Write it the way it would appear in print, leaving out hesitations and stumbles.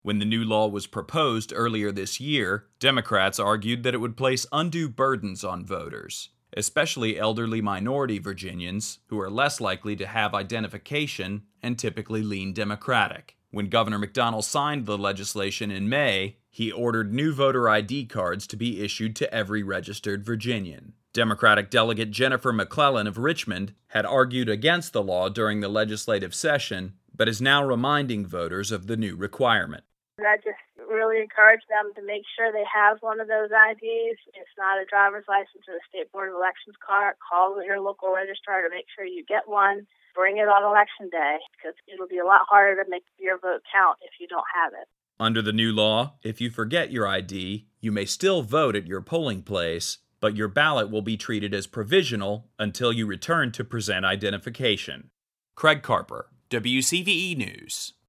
When the new law was proposed earlier this year, Democrats argued that it would place undue burdens on voters, especially elderly minority Virginians who are less likely to have identification and typically lean Democratic. When Governor McDonnell signed the legislation in May, he ordered new voter ID cards to be issued to every registered Virginian. Democratic Delegate Jennifer McClellan of Richmond had argued against the law during the legislative session, but is now reminding voters of the new requirement. I just really encourage them to make sure they have one of those IDs. It's not a driver's license or a State Board of Elections card. Call your local registrar to make sure you get one. Bring it on Election Day, because it'll be a lot harder to make your vote count if you don't have it. Under the new law, if you forget your ID, you may still vote at your polling place, but your ballot will be treated as provisional until you return to present identification. Craig Carper, WCVE News.